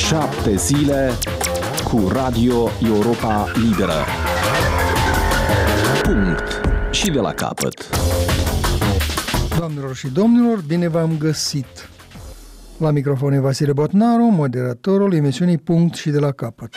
7 zile cu Radio Europa Liberă. Punct. Și de la capăt. Doamnelor și domnilor, bine v-am găsit! La microfon e Vasile Botnaru, moderatorul emisiunii Punct și de la capăt.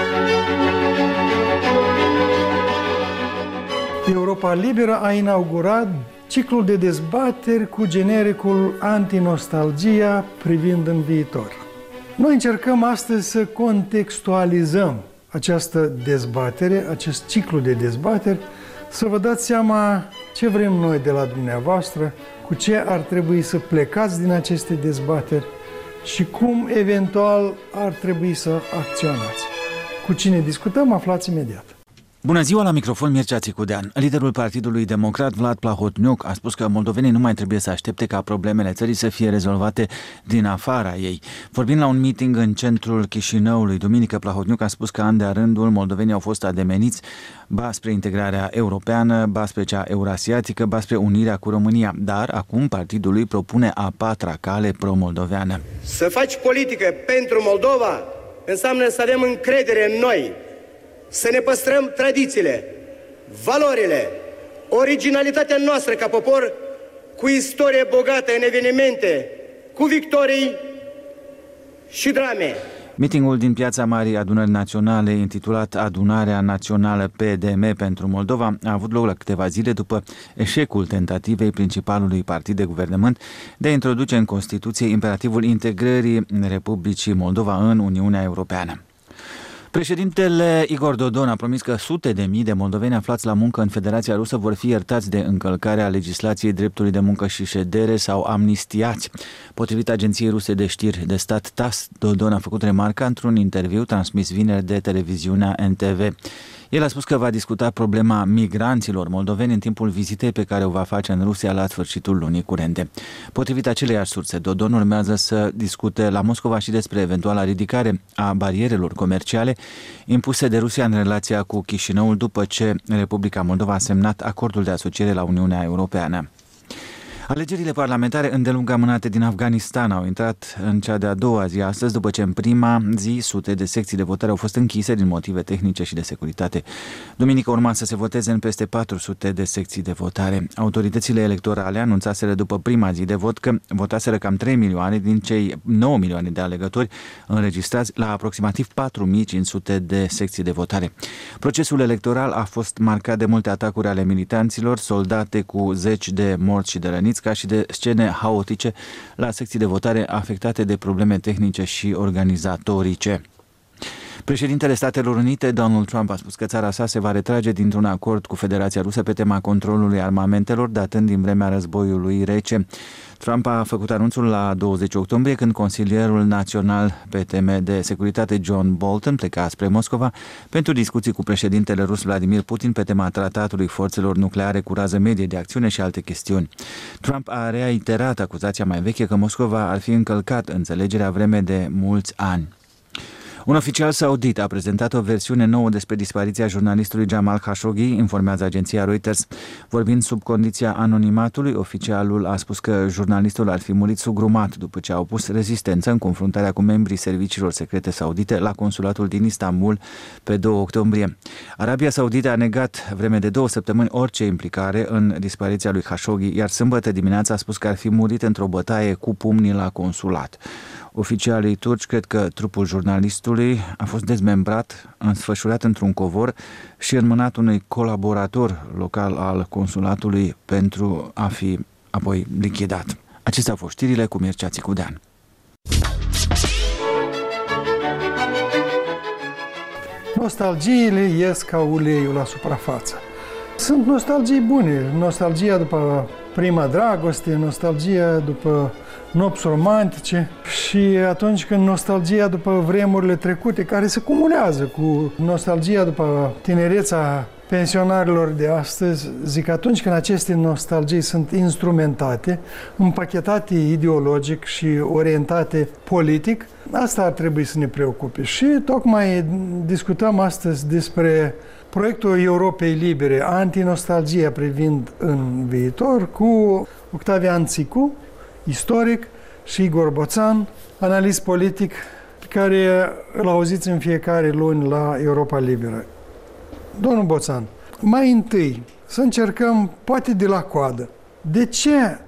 Europa Liberă a inaugurat ciclul de dezbateri cu genericul Antinostalgia privind în viitor. Noi încercăm astăzi să contextualizăm această dezbatere, acest ciclu de dezbateri, să vă dați seama ce vrem noi de la dumneavoastră, cu ce ar trebui să plecați din aceste dezbateri și cum eventual ar trebui să acționați. Cu cine discutăm, aflați imediat. Bună ziua, la microfon Mircea Țicudean. Liderul Partidului Democrat, Vlad Plahotniuc, a spus că moldovenii nu mai trebuie să aștepte ca problemele țării să fie rezolvate din afara ei. Vorbind la un meeting în centrul Chișinăului, duminică, Plahotniuc a spus că an de rândul moldovenii au fost ademeniți ba spre integrarea europeană, ba spre cea eurasiatică, ba spre unirea cu România. Dar acum partidul lui propune a patra cale pro-moldoveană. Să faci politică pentru Moldova înseamnă să avem încredere în noi, să ne păstrăm tradițiile, valorile, originalitatea noastră ca popor, cu istorie bogată în evenimente, cu victorii și drame. Meetingul din Piața Marii Adunări Naționale, intitulat Adunarea Națională PDM pentru Moldova, a avut loc la câteva zile după eșecul tentativei principalului partid de guvernământ de a introduce în Constituție imperativul integrării Republicii Moldova în Uniunea Europeană. Președintele Igor Dodon a promis că sute de mii de moldoveni aflați la muncă în Federația Rusă vor fi iertați de încălcarea legislației dreptului de muncă și ședere sau amnistiați. Potrivit agenției ruse de știri de stat TASS, Dodon a făcut remarca într-un interviu transmis vineri de televiziunea NTV. El a spus că va discuta problema migranților moldoveni în timpul vizitei pe care o va face în Rusia la sfârșitul lunii curente. Potrivit aceleiași surse, Dodon urmează să discute la Moscova și despre eventuala ridicare a barierelor comerciale impuse de Rusia în relația cu Chișinăul după ce Republica Moldova a semnat acordul de asociere la Uniunea Europeană. Alegerile parlamentare îndelung amânate din Afganistan au intrat în cea de-a doua zi astăzi, după ce în prima zi sute de secții de votare au fost închise din motive tehnice și de securitate. Duminică urma să se voteze în peste 400 de secții de votare. Autoritățile electorale anunțaseră după prima zi de vot că votaseră cam 3 milioane din cei 9 milioane de alegători înregistrați la aproximativ 4500 de secții de votare. Procesul electoral a fost marcat de multe atacuri ale militanților, soldate cu zeci de morți și de răniți, ca și de scene haotice la secții de votare afectate de probleme tehnice și organizatorice. Președintele Statelor Unite, Donald Trump, a spus că țara sa se va retrage dintr-un acord cu Federația Rusă pe tema controlului armamentelor, datând din vremea războiului rece. Trump a făcut anunțul la 20 octombrie, când consilierul național pe teme de securitate John Bolton pleca spre Moscova pentru discuții cu președintele rus Vladimir Putin pe tema tratatului forțelor nucleare cu rază medie de acțiune și alte chestiuni. Trump a reiterat acuzația mai veche că Moscova ar fi încălcat înțelegerea vreme de mulți ani. Un oficial saudit a prezentat o versiune nouă despre dispariția jurnalistului Jamal Khashoggi, informează agenția Reuters. Vorbind sub condiția anonimatului, oficialul a spus că jurnalistul ar fi murit sugrumat după ce a opus rezistență în confruntarea cu membrii serviciilor secrete saudite la consulatul din Istanbul pe 2 octombrie. Arabia Saudită a negat vreme de 2 săptămâni orice implicare în dispariția lui Khashoggi, iar sâmbătă dimineața a spus că ar fi murit într-o bătaie cu pumnii la consulat. Oficialii turci cred că trupul jurnalistului a fost dezmembrat, înfășurat într-un covor și înmânat unui colaborator local al consulatului pentru a fi apoi lichidat. Acestea au fost știrile cu Mircea Țicudean. Nostalgiile ies ca uleiul la suprafață. Sunt nostalgii bune, nostalgia după prima dragoste, nostalgia după nopți romantice și atunci când nostalgia după vremurile trecute, care se cumulează cu nostalgia după tinereța pensionarilor de astăzi, zic, atunci când aceste nostalgii sunt instrumentate, împachetate ideologic și orientate politic, asta ar trebui să ne preocupe. Și tocmai discutăm astăzi despre proiectul Europei Libere, Antinostalgia privind în viitor, cu Octavian Țicu, istoric, și Igor Boțan, analist politic care îl auziți în fiecare luni la Europa Liberă. Domnul Boțan, mai întâi să încercăm, poate de la coadă, de ce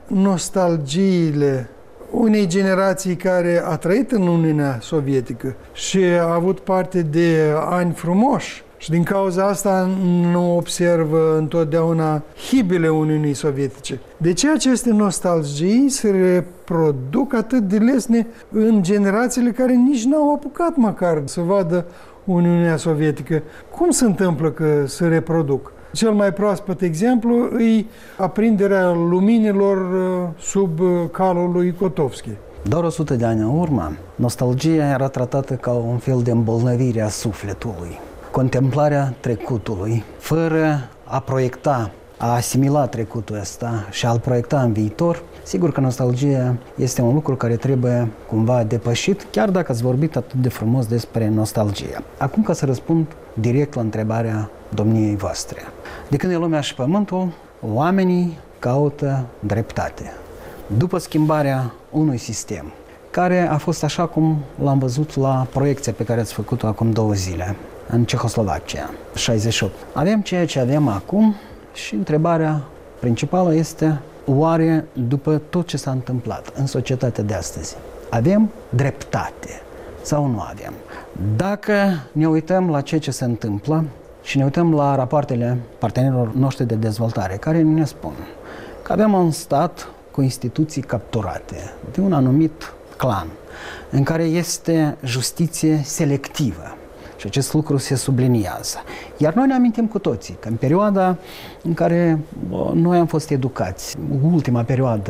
nostalgiile unei generații care a trăit în Uniunea Sovietică și a avut parte de ani frumoși și din cauza asta nu observă întotdeauna hibile Uniunii Sovietice. De ce aceste nostalgii se reproduc atât de lesne în generațiile care nici n-au apucat măcar să vadă Uniunea Sovietică? Cum se întâmplă că se reproduc? Cel mai proaspăt exemplu e aprinderea luminilor sub calul lui Kotovski. Doar 100 de ani în urmă, nostalgia era tratată ca un fel de îmbolnăvire a sufletului. Contemplarea trecutului, fără a proiecta, a asimila trecutul ăsta și a-l proiecta în viitor, sigur că nostalgia este un lucru care trebuie cumva depășit, chiar dacă ați vorbit atât de frumos despre nostalgia. Acum, ca să răspund direct la întrebarea domniei voastre. De când e lumea și pământul, oamenii caută dreptate. După schimbarea unui sistem, care a fost așa cum l-am văzut la proiecția pe care ați făcut-o acum 2 zile, în Cehoslovacia, 68. Avem ceea ce avem acum și întrebarea principală este, oare după tot ce s-a întâmplat în societatea de astăzi, avem dreptate sau nu avem? Dacă ne uităm la ceea ce se întâmplă și ne uităm la rapoartele partenerilor noștri de dezvoltare, care ne spun că avem un stat cu instituții capturate de un anumit clan, în care este justiție selectivă. Și acest lucru se subliniază. Iar noi ne amintim cu toții că în perioada în care noi am fost educați, ultima perioadă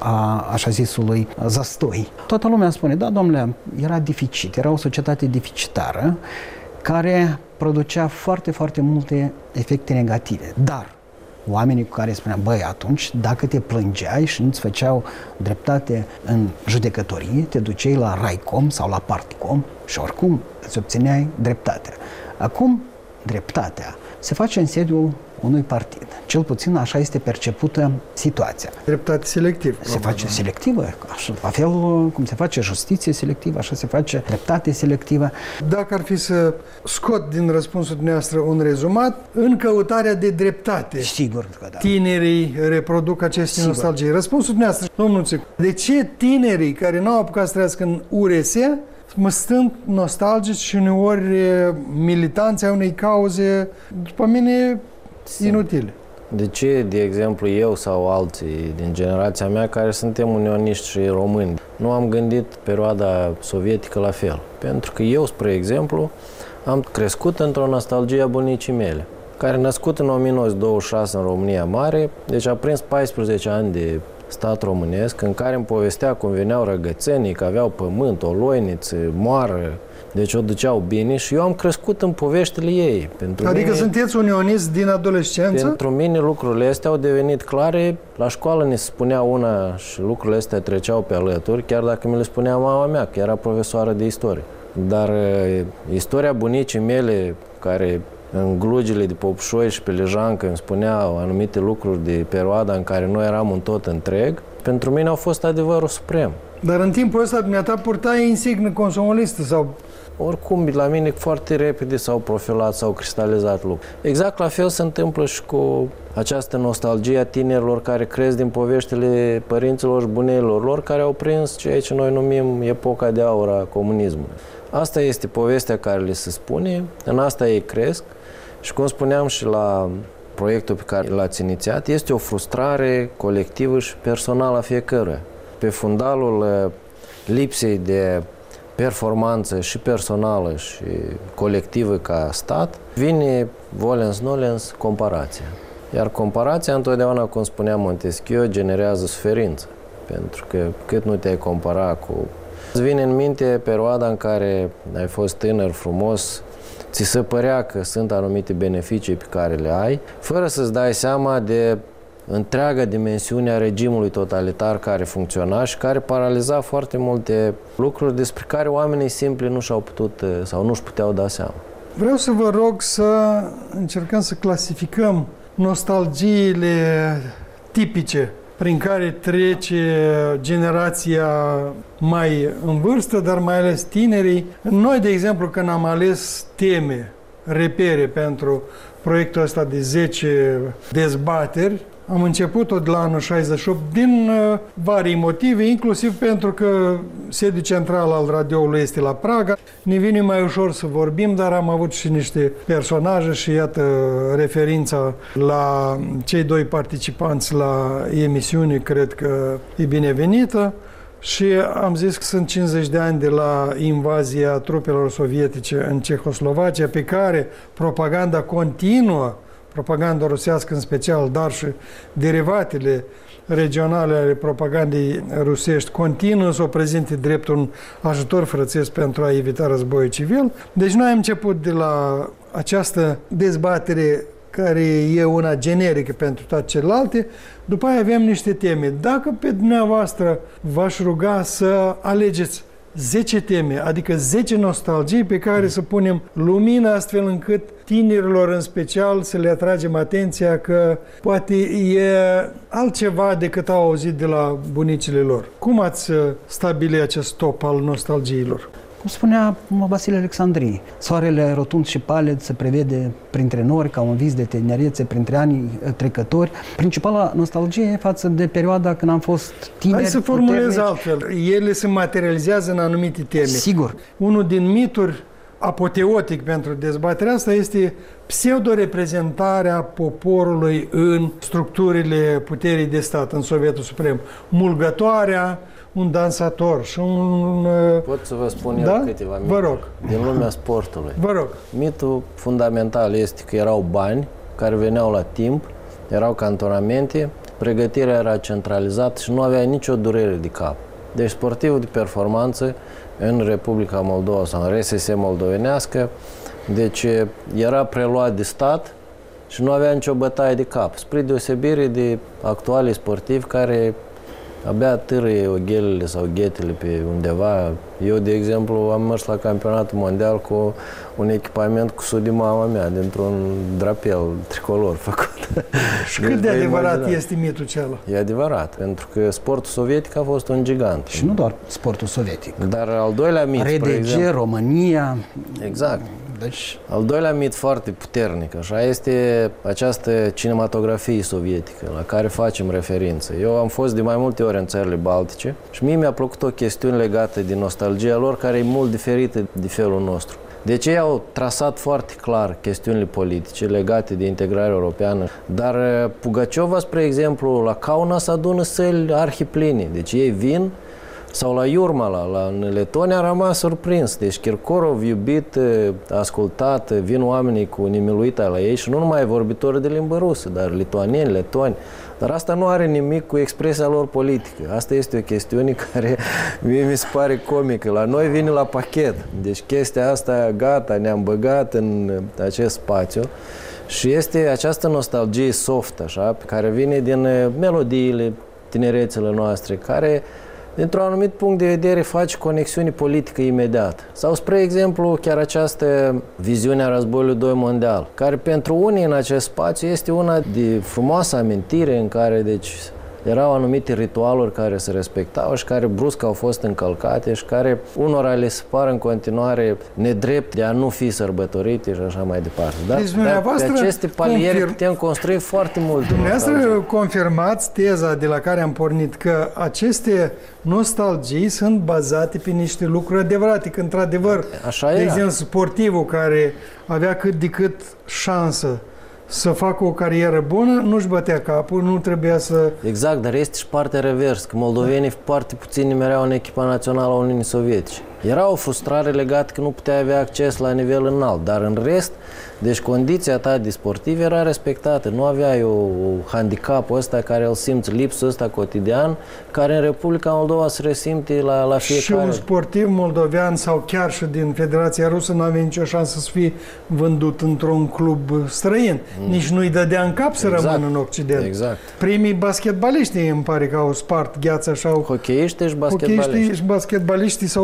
a așa zisului zastoi, toată lumea spune, da, domnule, era deficit, era o societate deficitară care producea foarte, foarte multe efecte negative. Dar oamenii cu care spuneam, băi, atunci, dacă te plângeai și nu-ți făceau dreptate în judecătorie, te duceai la Raicom sau la Particom și oricum îți obțineai dreptatea. Acum, dreptatea se face în sediul unui partid. Cel puțin așa este percepută situația. Dreptate selectivă. Se face selectivă, așa, la fel cum se face justiție selectivă, așa se face dreptate selectivă. Dacă ar fi să scot din răspunsul dumneavoastră un rezumat, în căutarea de dreptate, sigur că da, tinerii reproduc aceste nostalgii. Răspunsul dumneavoastră, domnul Țicu, de ce tinerii care n-au apucat să trăiască în URS mă stând nostalgici și uneori militanți ai unei cauze, după mine, inutile? De ce, de exemplu, eu sau alții din generația mea care suntem unioniști și români, nu am gândit perioada sovietică la fel? Pentru că eu, spre exemplu, am crescut într-o nostalgie a bunicii mele, care născut în 1926 în România Mare, deci a prins 14 ani de stat românesc, în care îmi povestea cum veneau răgățenii, că aveau pământ, o loiniță, moară, deci o duceau bine și eu am crescut în poveștile ei. Adică mine, sunteți unionist din adolescență? Pentru mine lucrurile astea au devenit clare. La școală ne spunea una și lucrurile astea treceau pe alături, chiar dacă mi le spunea mama mea, că era profesoară de istorie. Dar istoria bunicii mele, care în glugile de Popșoi și pe Lejancă îmi spuneau anumite lucruri de perioada în care noi eram un tot întreg, pentru mine au fost adevărul suprem. Dar în timpul ăsta dumneata purtai insignă consumolistă sau... Oricum, la mine foarte repede s-au profilat, s-au cristalizat lucruri. Exact la fel se întâmplă și cu această nostalgie a tinerilor care cresc din poveștile părinților și buneilor lor, care au prins ceea ce noi numim epoca de aur a comunismului. Asta este povestea care le se spune, în asta ei cresc și, cum spuneam și la proiectul pe care l-ați inițiat, este o frustrare colectivă și personală a fiecăruia. Pe fundalul lipsei de performanță și personală și colectivă ca stat, vine volens-nolens comparația. Iar comparația întotdeauna, cum spunea Montesquieu, generează suferință. Pentru că cât nu te-ai compara cu... Îți vine în minte perioada în care ai fost tânăr, frumos, ți se părea că sunt anumite beneficii pe care le ai, fără să-ți dai seama de întreaga dimensiune a regimului totalitar care funcționa și care paraliza foarte multe lucruri despre care oamenii simpli nu și-au putut sau nu-și puteau da seama. Vreau să vă rog să încercăm să clasificăm nostalgiile tipice prin care trece generația mai în vârstă, dar mai ales tinerii. Noi, de exemplu, când am ales teme, repere pentru proiectul ăsta de 10 dezbateri, am început-o de la anul 68 din vari motive, inclusiv pentru că sediul central al radioului este la Praga. Ne vine mai ușor să vorbim, dar am avut și niște personaje și iată referința la cei doi participanți la emisiune, cred că e binevenită. Și am zis că sunt 50 de ani de la invazia trupelor sovietice în Cehoslovacia, pe care propaganda continuă, propaganda rusească în special, dar și derivatele regionale ale propagandei rusești continuă să o prezinte drept un ajutor frățesc pentru a evita războiul civil. Deci noi am început de la această dezbatere care e una generică pentru toate celelalte. După aia avem niște teme. Dacă pe dumneavoastră v-aș ruga să alegeți 10 teme, adică 10 nostalgii pe care să punem lumină astfel încât tinerilor în special să le atragem atenția că poate e altceva decât au auzit de la bunicile lor. Cum ați stabili acest top al nostalgiilor? Cum spunea Vasile Alexandrii, soarele rotund și palid se prevede printre nori ca un vis de tinerețe printre anii trecători. Principala nostalgie e față de perioada când am fost tineri. Hai să formulez altfel. Ele se materializează în anumite teme. Sigur. Unul din mituri apoteotic pentru dezbaterea asta este pseudo-reprezentarea poporului în structurile puterii de stat, în Sovietul Suprem. Mulgătoarea, un dansator și un... Pot să vă spun eu câteva mituri. Vă rog. Din lumea sportului. Vă rog. Mitul fundamental este că erau bani care veneau la timp, erau cantonamente, pregătirea era centralizată și nu avea nicio durere de cap. Deci sportivul de performanță în Republica Moldova sau în RSS moldovenească, deci era preluat de stat și nu avea nicio bătaie de cap, spre deosebire de actualii sportivi care abia târâie oghelele sau ghetele pe undeva. Eu, de exemplu, am mers la campionatul mondial cu un echipament cu sud de mama mea, dintr-un drapel tricolor făcut. Și cât de adevărat este mitul acela? E adevărat, pentru că sportul sovietic a fost un gigant. Și nu doar sportul sovietic. Dar al doilea mit, RDG, România... Exact. Deci, al doilea mit foarte puternic, așa, este această cinematografie sovietică la care facem referință. Eu am fost de mai multe ori în țările baltice și mie mi-a plăcut o chestiune legată de nostalgia lor care e mult diferită de felul nostru. Deci ei au trasat foarte clar chestiunile politice legate de integrarea europeană, dar Pugaciova, spre exemplu, la Kaunas adună săli arhipline. Deci ei vin, sau la Jurmala, în Letonia, a rămas surprins. Deci Kirkorov, iubit, ascultat, vin oamenii cu nimiluita la ei și nu numai vorbitori de limbă rusă, dar lituanieni, letoni. Dar asta nu are nimic cu expresia lor politică. Asta este o chestiune care mie mi se pare comică. La noi vine la pachet. Deci chestia asta, gata, ne-am băgat în acest spațiu. Și este această nostalgie soft, așa, pe care vine din melodiile tinerețele noastre, care dintr-un anumit punct de vedere face conexiuni politică imediat. Sau, spre exemplu, chiar această viziune a războiului 2 mondial, care pentru unii în acest spațiu este una de frumoasă amintire în care, deci, erau anumite ritualuri care se respectau și care brusc au fost încălcate și care unora le se par în continuare nedrept de a nu fi sărbătorite și așa mai departe. Dar pe aceste paliere putem construi foarte mult. Dumneavoastră confirmați teza de la care am pornit, că aceste nostalgii sunt bazate pe niște lucruri adevărate, că într-adevăr, de exemplu, sportivul care avea cât de cât șansă să facă o carieră bună, nu-și bătea capul, nu trebuia să... Exact, dar este și partea revers, că moldovenii foarte puțin nimereau în echipa națională a Uniunii Sovietice. Era o frustrare legată că nu putea avea acces la nivel înalt, dar în rest, deci condiția ta de sportiv era respectată. Nu aveai o handicapul ăsta care îl simți, lipsul ăsta cotidian, care în Republica Moldova se resimte la fiecare. Și un sportiv moldovean sau chiar și din Federația Rusă nu avea nicio șansă să fie vândut într-un club străin. Nici nu-i dădea în cap să rămână în Occident. Exact. Primii basketbaliști îmi pare că au spart gheața și au... Hocheiștii și basketbaliștii s-au dus în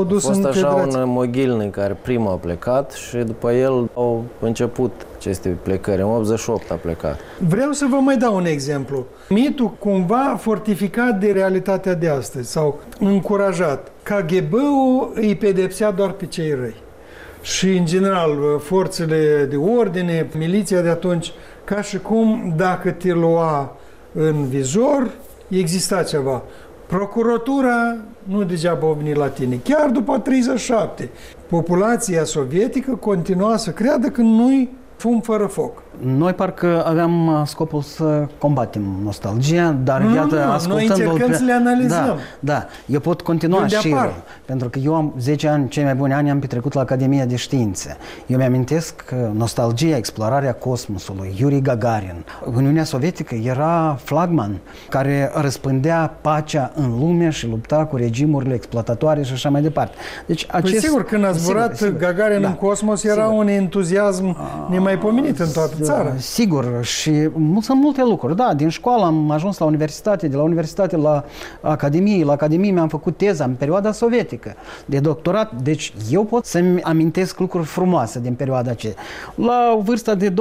așa un Mogilny care prima a plecat și după el au început aceste plecări. În 88 a plecat. Vreau să vă mai dau un exemplu. Mitul cumva fortificat de realitatea de astăzi sau încurajat. KGB-ul îi pedepsea doar pe cei răi. Și, în general, forțele de ordine, miliția de atunci, ca și cum dacă te lua în vizor, exista ceva. Procuratura nu degeaba a venit la tine. Chiar după 37, populația sovietică continua să creadă că nu-i fum fără foc. Noi parcă aveam scopul să combatem nostalgia, dar iată, ascultând... Noi încercăm să le analizăm. Da, eu pot continua și eu, pentru că eu am 10 ani, cei mai buni ani am petrecut la Academia de Științe. Eu mi-amintesc că nostalgia, explorarea cosmosului, Yuri Gagarin, Uniunea Sovietică era flagman care răspândea pacea în lume și lupta cu regimurile exploatatoare și așa mai departe. Deci, sigur, când a zburat Gagarin în cosmos, era un entuziasm nemaipomenit în toată țara. Sigur, și sunt multe lucruri. Da, din școală am ajuns la universitate, de la universitate la Academie. La Academie mi-am făcut teza în perioada sovietică de doctorat. Deci eu pot să-mi amintesc lucruri frumoase din perioada aceea. La vârsta de 28-29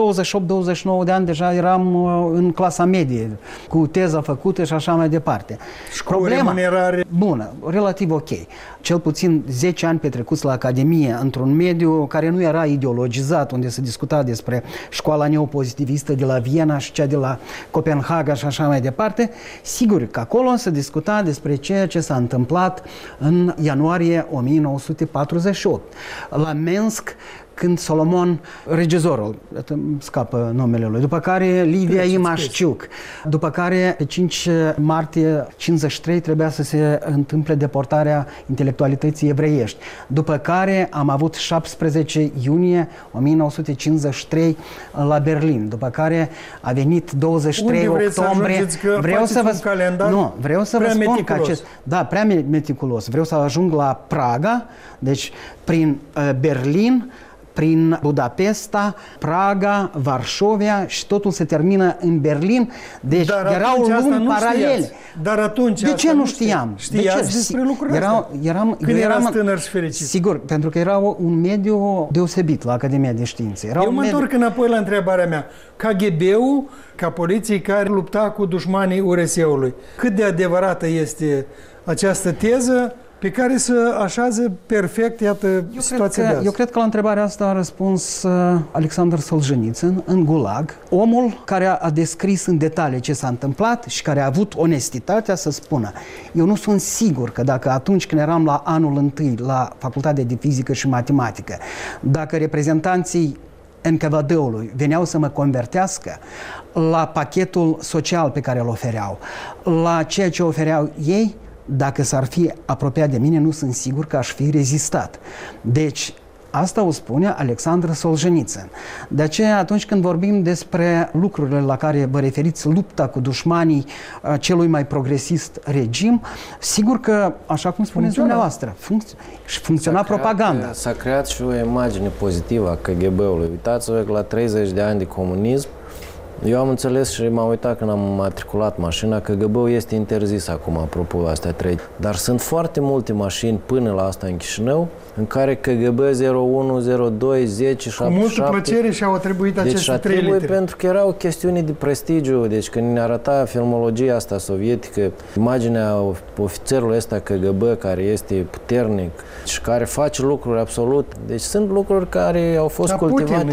de ani deja eram în clasa medie, cu teza făcută și așa mai departe. Și cu remunerare bună, relativ ok. Cel puțin 10 ani petrecuți la Academie, într-un mediu care nu era ideologizat, unde se discuta despre școala neopozitivistă de la Viena și cea de la Copenhaga și așa mai departe. Sigur că acolo se discuta despre ceea ce s-a întâmplat în ianuarie 1948. La Minsk, când Solomon, regizorul, scapă numele lui, după care Lidia Imașciuc, după care pe 5 martie 53 trebuia să se întâmple deportarea intelectualității evreiești, după care am avut 17 iunie 1953 la Berlin, după care a venit 23 octombrie. Vreau să vă spun că prea meticulos. Vreau să ajung la Praga, deci prin Berlin, prin Budapesta, Praga, Varșovia și totul se termină în Berlin. Deci erau luni paralele. Dar atunci de ce nu știam? Știați despre lucrurile astea? Când erați tânăr și fericit. Sigur, pentru că era un mediu deosebit la Academia de Științe. Eu mă întorc înapoi la întrebarea mea. KGB-ul, ca poliție care lupta cu dușmanii URSS-ului, cât de adevărată este această teză pe care să așează perfect, iată, situația de azi? Eu cred că la întrebarea asta a răspuns Alexander Solzhenitsyn în Gulag, omul care a descris în detalii ce s-a întâmplat și care a avut onestitatea să spună: eu nu sunt sigur că dacă atunci când eram la anul întâi la Facultatea de Fizică și Matematică, dacă reprezentanții NKVD-ului veneau să mă convertească la pachetul social pe care îl ofereau, la ceea ce ofereau ei, dacă s-ar fi apropiat de mine, nu sunt sigur că aș fi rezistat. Deci, asta o spune Alexander Solzhenitsyn. De aceea, atunci când vorbim despre lucrurile la care vă referiți, lupta cu dușmanii celui mai progresist regim, sigur că, așa cum spuneți dumneavoastră, funcționa propaganda. S-a creat și o imagine pozitivă a KGB-ului. Uitați-vă că la 30 de ani de comunism, eu am înțeles și m-am uitat când am matriculat mașina că KGB-ul este interzis acum, apropo, astea 3. Dar sunt foarte multe mașini până la asta în Chișinău, în care KGB 01, 02, 10, 77... Cu multă plăcere și-au atribuit aceste 3 literi. Pentru că era o chestiune de prestigiu, deci când ne arăta filmologia asta sovietică, imaginea ofițerului ăsta KGB care este puternic și care face lucruri absolut... Deci sunt lucruri care au fost cultivate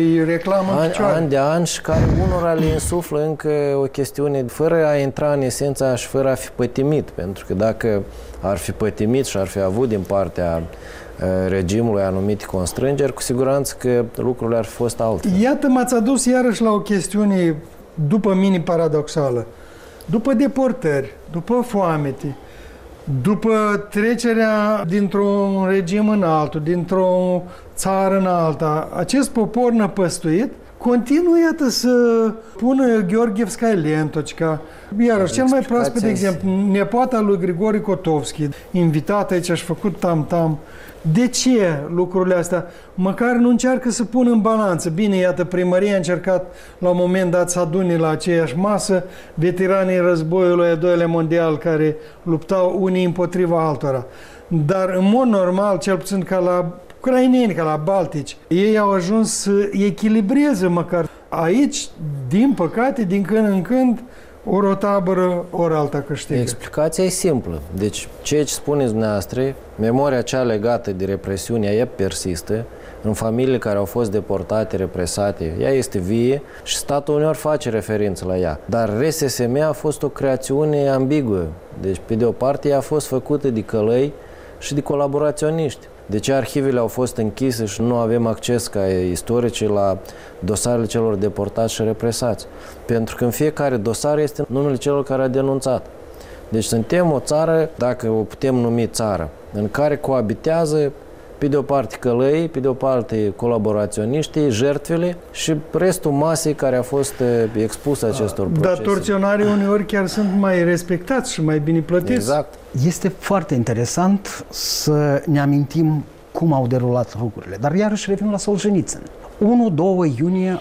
ani de ani și care unora le insuflă încă o chestiune fără a intra în esența și fără a fi pătimit, pentru că dacă ar fi pătimit și ar fi avut din partea regimului anumite constrângeri, cu siguranță că lucrurile ar fi fost altfel. Iată, m-ați adus iarăși la o chestiune, după mine, paradoxală. După deportări, după foamete, după trecerea dintr-un regim în altul, dintr-o țară în alta, acest popor năpăstuit continuă, iată, să pună Gheorghevskaya Lentocica. Iarăși, cel mai proaspăt, de exemplu, nepoata lui Grigori Kotovski, invitată aici, și făcut tam-tam. De ce lucrurile astea? Măcar nu încearcă să pună în balanță. Bine, iată, primăria a încercat la un moment dat să adune la aceeași masă veteranii războiului al doilea mondial care luptau unii împotriva altora. dar în mod normal, cel puțin ca la ucraineni, ca la baltici, ei au ajuns să echilibreze măcar. Aici, din păcate, din când în când, ori o tabără, ori alta câștigă. Explicația e simplă. Deci, ceea ce spuneți dumneavoastră, memoria cea legată de represiune, ea persistă. În familiile care au fost deportate, represate, ea este vie și statul uneori face referință la ea. Dar RSSM a fost o creațiune ambiguă. Deci, pe de o parte, ea a fost făcută de călăi și de colaboraționiști. De ce arhivele au fost închise și nu avem acces ca istorici la dosarele celor deportați și represați? Pentru că în fiecare dosar este numele celor care a denunțat. Deci suntem o țară, dacă o putem numi țară, în care coabitează pe de o parte călăii, pe de o parte colaboraționiștii, jertfele și restul masei care a fost expusă acestor procese. Dar torționarii uneori chiar sunt mai respectați și mai bine plătiți. Exact. Este foarte interesant să ne amintim cum au derulat lucrurile. Dar iarăși revin la Solzhenitsyn. 1-2 iunie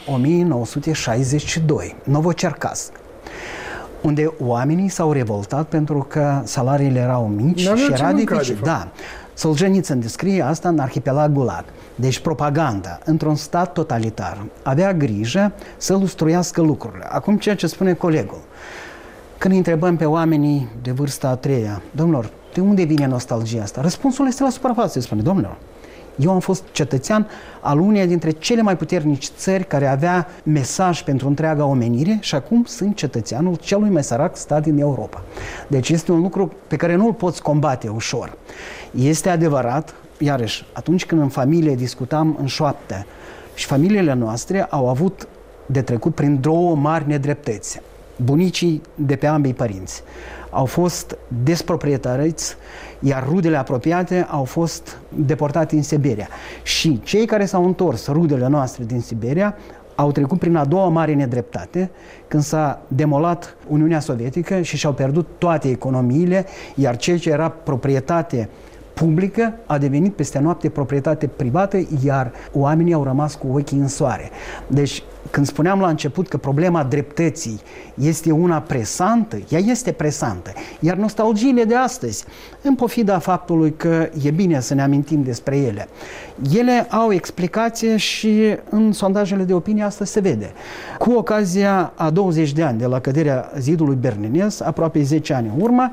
1962, Novocercasc, unde oamenii s-au revoltat pentru că salariile erau mici și era dificil. Da. Solzhenitsyn descrie asta în arhipelag Gulag. Deci propaganda într-un stat totalitar avea grijă să lustruiască lucrurile. Acum ceea ce spune colegul. Când îi întrebăm pe oamenii de vârsta a treia, domnilor, de unde vine nostalgia asta? Răspunsul este la suprafață, spune, domnilor. Eu am fost cetățean al uneia dintre cele mai puternici țări care avea mesaj pentru întreaga omenire și acum sunt cetățeanul celui mai sărac stat din Europa. Deci este un lucru pe care nu îl poți combate ușor. Este adevărat, iarăși, atunci când în familie discutam în șoaptă și familiile noastre au avut de trecut prin două mari nedreptăți. Bunicii de pe ambii părinți au fost desproprietariți, iar rudele apropiate au fost deportate în Siberia. Și cei care s-au întors, rudele noastre din Siberia, au trecut prin a doua mare nedreptate, când s-a demolat Uniunea Sovietică și și-au pierdut toate economiile, iar ceea ce era proprietate publică a devenit peste noapte proprietate privată, iar oamenii au rămas cu ochii în soare. Deci, când spuneam la început că problema dreptății este una presantă, ea este presantă. Iar nostalgiile de astăzi, în pofida faptului că e bine să ne amintim despre ele, ele au explicație și în sondajele de opinie asta se vede. Cu ocazia a 20 de ani de la căderea zidului berlinez, aproape 10 ani în urmă,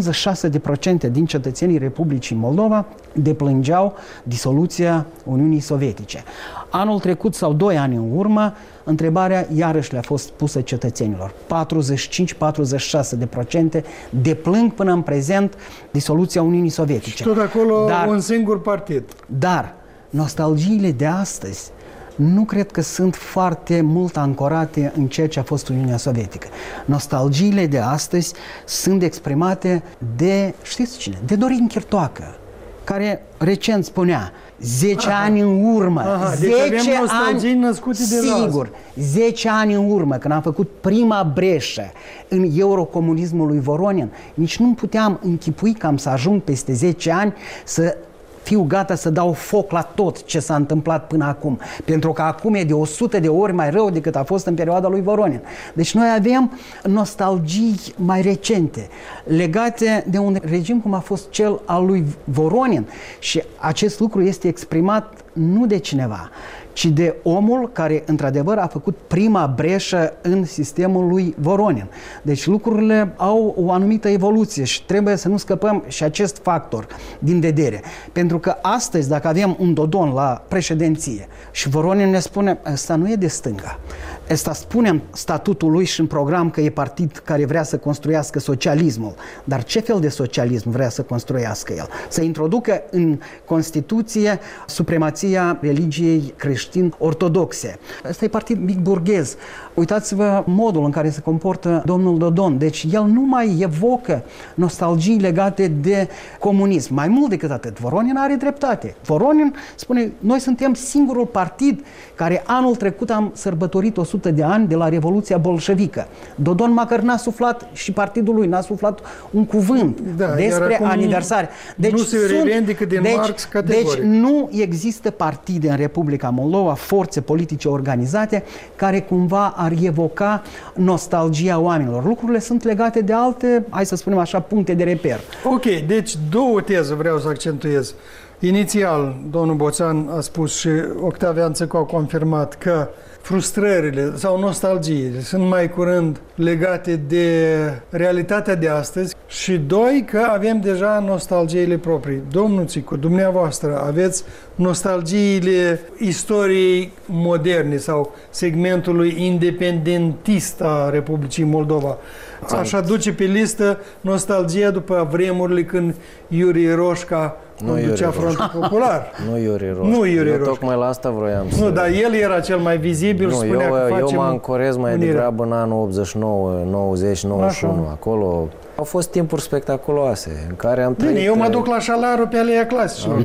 56% din cetățenii Republicii Moldova deplângeau disoluția Uniunii Sovietice. Anul trecut sau 2 ani în urmă, întrebarea iarăși le-a fost pusă cetățenilor. 45-46% deplâng până în prezent disoluția Uniunii Sovietice. Și tot acolo un singur partid. Dar nostalgiile de astăzi nu cred că sunt foarte mult ancorate în ceea ce a fost Uniunea Sovietică. Nostalgiile de astăzi sunt exprimate de, știți cine? De Dorin Chirtoacă, care recent spunea 10 ani în urmă, 10 ani, născute de sigur, 10 ani în urmă, când am făcut prima breșă în eurocomunismul lui Voronin, nici nu puteam închipui că am să ajung peste 10 ani să fiu gata să dau foc la tot ce s-a întâmplat până acum. Pentru că acum e de 100 de ori mai rău decât a fost în perioada lui Voronin. Deci noi avem nostalgii mai recente, legate de un regim cum a fost cel al lui Voronin. Și acest lucru este exprimat nu de cineva, ci de omul care, într-adevăr, a făcut prima breșă în sistemul lui Voronin. Deci lucrurile au o anumită evoluție și trebuie să nu scăpăm și acest factor din vedere. Pentru că astăzi, dacă avem un Dodon la președinție și Voronin ne spune, ăsta nu e de stânga, ăsta spune în statutul lui și în program că e partid care vrea să construiască socialismul. Dar ce fel de socialism vrea să construiască el? Să introducă în Constituție supremația religiei creștin-ortodoxe. Ăsta e partid mic burghez. Uitați-vă modul în care se comportă domnul Dodon. Deci el nu mai evocă nostalgii legate de comunism. Mai mult decât atât, Voronin are dreptate. Voronin spune, noi suntem singurul partid care anul trecut am sărbătorit 100 de ani de la Revoluția Bolșevică. Dodon măcar n-a suflat și partidul lui n-a suflat un cuvânt despre aniversare. Deci nu se revendică din Marx categoric. Deci nu există partide în Republica Moldova, forțe politice organizate, care cumva ar evoca nostalgia oamenilor. Lucrurile sunt legate de alte, hai să spunem așa, puncte de reper. Ok, deci două teze vreau să accentuez. Inițial, domnul Boțan a spus și Octavian Țăcu a confirmat că frustrările sau nostalgiile sunt mai curând legate de realitatea de astăzi și doi, că avem deja nostalgiile proprii. Domnul Țicu, dumneavoastră aveți nostalgiile istoriei moderne sau segmentului independentist a Republicii Moldova. Aș aduce pe listă nostalgia după vremurile când Iurie Roșca conducea Frontul Popular. Nu Iurie Roșca. Nu Iurie Roșca. Tocmai la asta vroiam să... Nu, dar el era cel mai vizibil și spunea că facem... Eu mă ancorez mai degrabă în anul 89, 90, 91. Așa. Acolo au fost timpuri spectaculoase în care am trăit... Bine, eu mă duc la Șalaru pe Aleia Clasică.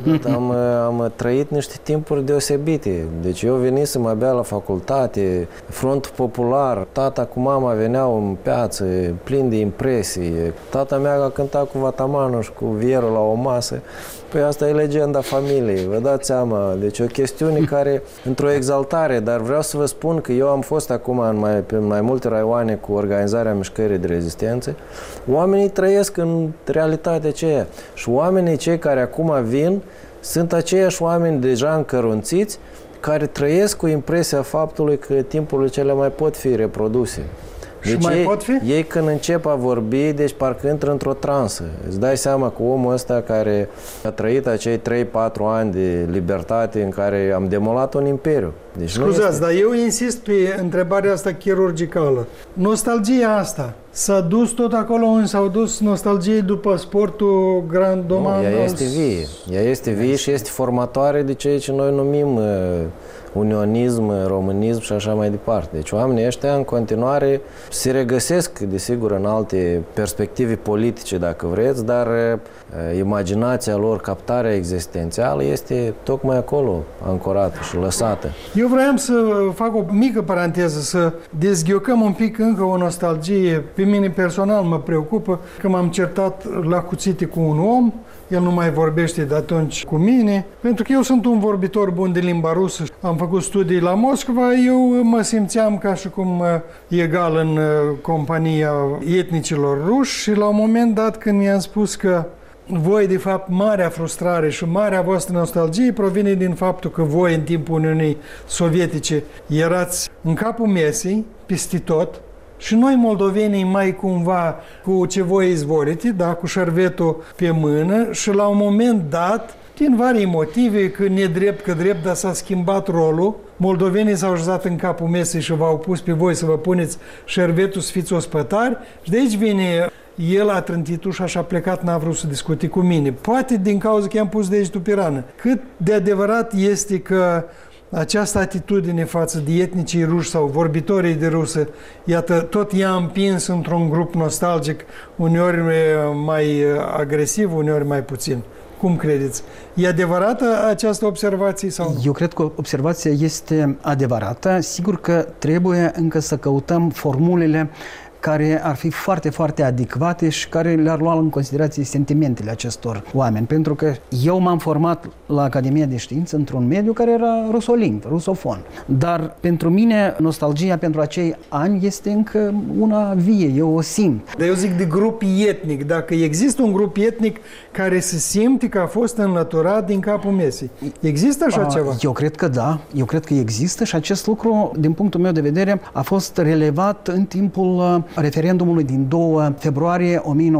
Am trăit niște timpuri deosebite. Deci eu venisem abia la facultate, Frontul Popular, tata cu mama veneau în piață, plin de impresii. Tata mea a cântat cu vatamanul și cu vierul la o masă. Păi asta e legenda familiei, vă dați seama. Deci o chestiune care, într-o exaltare, dar vreau să vă spun că eu am fost acum pe mai multe raioane cu organizarea mișcării de rezistență. Oamenii trăiesc în realitatea aceea. Și oamenii cei care acum vin sunt aceiași oameni deja încărunțiți care trăiesc cu impresia faptului că timpurile cele mai pot fi reproduse. Deci ei când încep a vorbi, deci parcă intră într-o transă. Îți dai seama că omul ăsta care a trăit acei 3-4 ani de libertate în care am demolat un imperiu. Deci scuzați, dar eu insist pe întrebarea asta chirurgicală. Nostalgia asta s-a dus tot acolo unde s-au dus nostalgiei după sportul grand-doman? Ea este vie. Ea este vie și este formatoare de ceea ce noi numim unionism, românism și așa mai departe. Deci oamenii ăștia în continuare se regăsesc, desigur, în alte perspective politice, dacă vreți, dar imaginația lor, captarea existențială este tocmai acolo ancorată și lăsată. Eu vreau să fac o mică paranteză, să dezghiocăm un pic încă o nostalgie. Pe mine personal mă preocupă că m-am certat la cuțite cu un om. El nu mai vorbește de atunci cu mine, pentru că eu sunt un vorbitor bun de limba rusă. Am făcut studii la Moscova, eu mă simțeam ca și cum egal în compania etnicilor ruși și la un moment dat când mi-am spus că voi, de fapt, marea frustrare și marea voastră nostalgie provine din faptul că voi, în timpul Uniunii Sovietice, erați în capul mesei, peste tot, și noi, moldovenii, mai cumva cu cevoi izvorite, da, cu șervetul pe mână și la un moment dat, din varii motive, că nedrept, că drept, dar s-a schimbat rolul, moldovenii s-au așezat în capul mesei și v-au pus pe voi să vă puneți șervetul să fiți ospătari și de aici vine... El a trântit ușa și a plecat, n-a vrut să discute cu mine. Poate din cauza că i-am pus de aici pe rană. Cât de adevărat este că această atitudine față de etnicii ruși sau vorbitorii de rusă, iată, tot i-a împins într-un grup nostalgic, uneori mai agresiv, uneori mai puțin. Cum credeți? E adevărată această observație sau nu? Eu cred că observația este adevărată. Sigur că trebuie încă să căutăm formulele care ar fi foarte, foarte adecvate și care le-ar lua în considerație sentimentele acestor oameni. Pentru că eu m-am format la Academia de Știință într-un mediu care era rusolingv, rusofon. Dar pentru mine, nostalgia pentru acei ani este încă una vie, eu o simt. Dar eu zic de grup etnic. Dacă există un grup etnic care se simte că a fost înlăturat din capul mesei. Există așa ceva? Eu cred că da. Eu cred că există și acest lucru, din punctul meu de vedere, a fost relevat în timpul referendumului din 2 februarie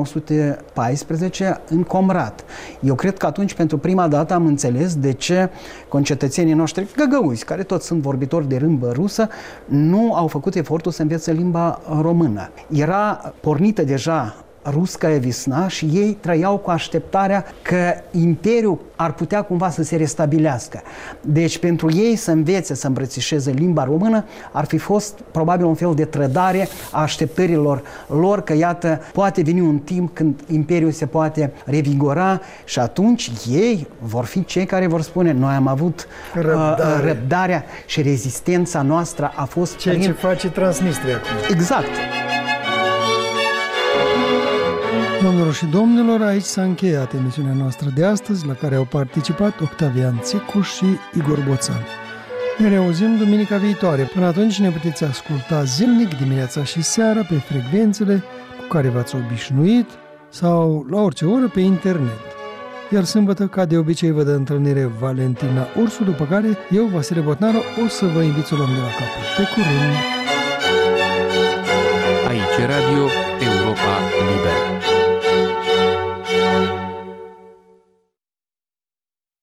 1914 în Comrat. Eu cred că atunci, pentru prima dată, am înțeles de ce concetățenii noștri găgăuzi, care toți sunt vorbitori de limbă rusă, nu au făcut efortul să învețe limba română. Era pornită deja Russkaya Vesna și ei trăiau cu așteptarea că imperiul ar putea cumva să se restabilească. Deci pentru ei să învețe să îmbrățișeze limba română ar fi fost probabil un fel de trădare a așteptărilor lor că iată poate veni un timp când imperiul se poate revigora și atunci ei vor fi cei care vor spune noi am avut răbdarea și rezistența noastră a fost ceea ce face Transnistria acum. Exact. Doamnelor și domnilor, aici s-a încheiat emisiunea noastră de astăzi, la care au participat Octavian Țicu și Igor Boțan. Ne reauzim duminica viitoare. Până atunci ne puteți asculta zilnic, dimineața și seara, pe frecvențele cu care v-ați obișnuit sau la orice oră pe internet. Iar sâmbătă, ca de obicei, vă dă întâlnire Valentina Ursu, după care eu, Vasile Botnaru, o să vă invit să o luăm de la capăt. Pe curând! Aici Radio Europa Liberă.